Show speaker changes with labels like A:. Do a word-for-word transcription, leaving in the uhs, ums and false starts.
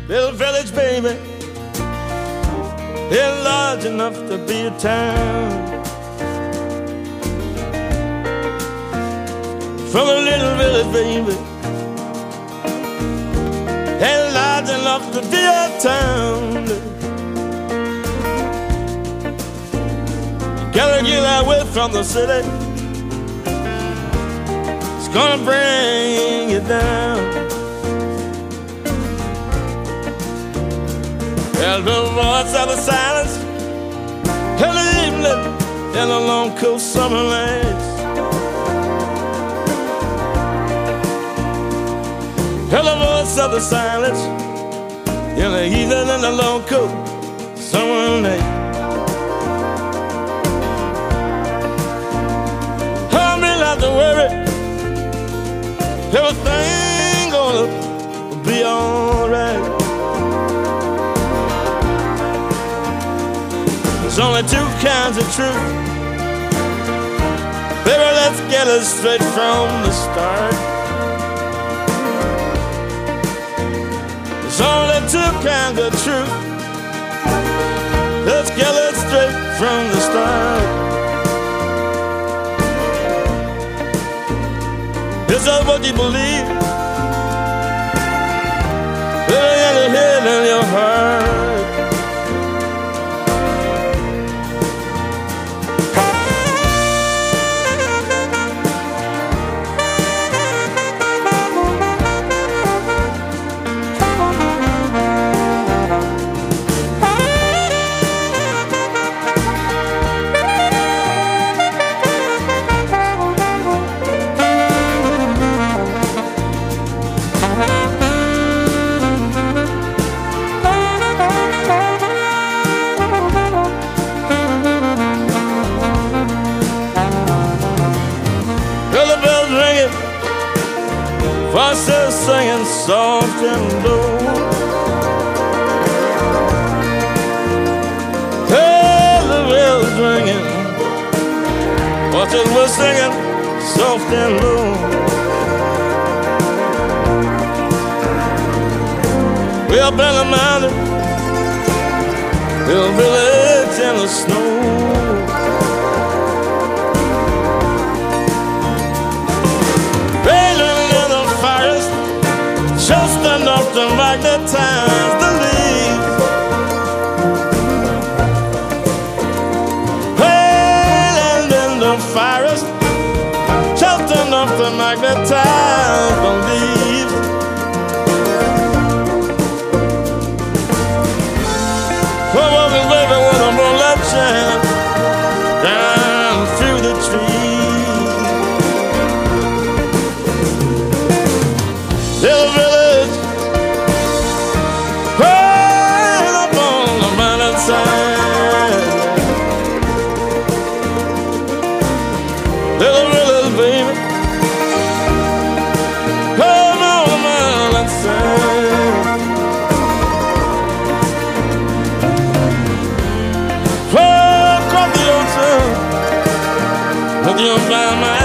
A: little village, baby, it's large enough to be a town. From a little village, baby, it's large enough to be a town. You gotta get away from the city, it's gonna bring you down. There's the voice of the silence in the evening, in the long cool summer nights. Hear the voice of the silence in the evening, in the long cool summer night. Hold me not to worry, everything gonna be alright. There's only two kinds of truth, baby, let's get it straight from the start. There's only two kinds of truth, let's get it straight from the start. Is that what you believe? Baby, in your head and your heart. Voices singing soft and low. Hey, the bells ringing. Voices were singing soft and low. We up in the mountain, little village in the snow. Just enough to magnetize the leaves. Raining in the forest, just enough to magnetize the leaves. Come on, baby, with a moonlight shine down through the trees. Little village, right up on the mountainside. Little village, baby, come on the mountainside. Fly across the ocean with your by my